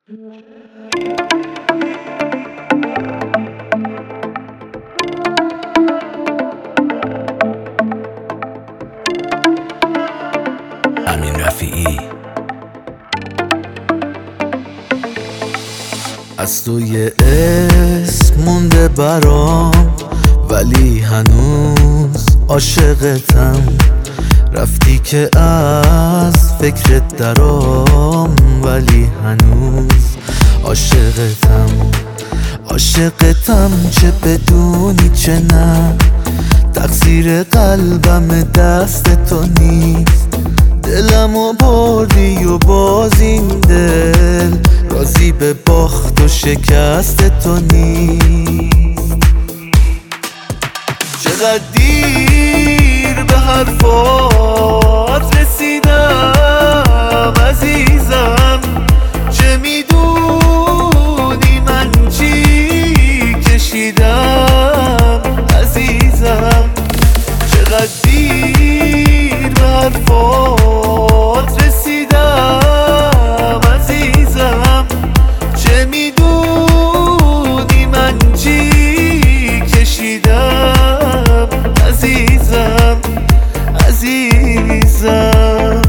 امین رفیعی. از تو یه اسم مونده برام، ولی هنوز عاشقتم. رفتی که از فکرت درام، ولی هنوز عاشقتم. عاشقتم چه بدونی چه نه، تقصیر قلبم دست تو نیست. دلمو بردی و باز این دل راضی به باخت و شکست تو نیست. چقدر دیر به حرفات رسیدم عزیزم، چه میدونی من چی کشیدم عزیزم. چقدر دیر به حرفات رسیدم عزیزم، چه میدونی من چی کشیدم عزیزم عزیزم.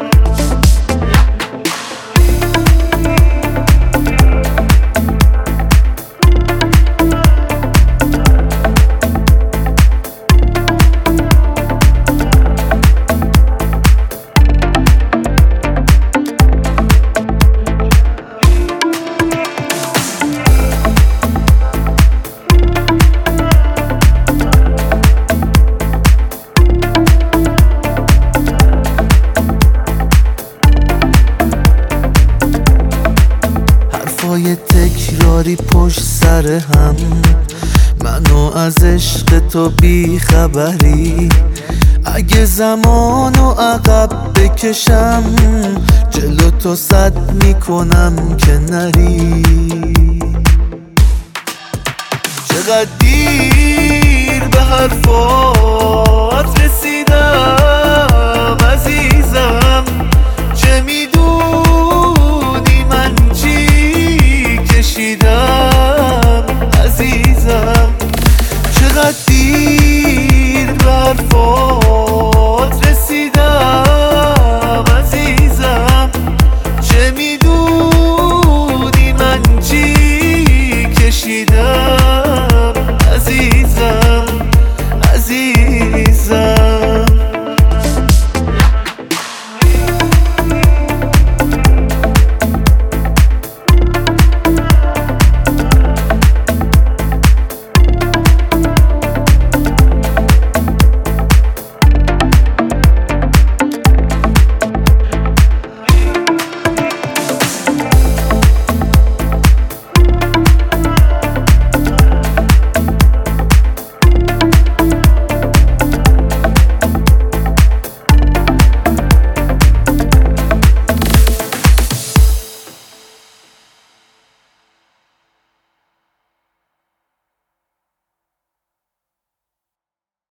حرفای تکراری پشت سر هم، منو از عشق تو بی خبری. اگه زمانو عقب بکشم، جلو تو صد میکنم که نری. چقدر دیر به حرفات رسیدم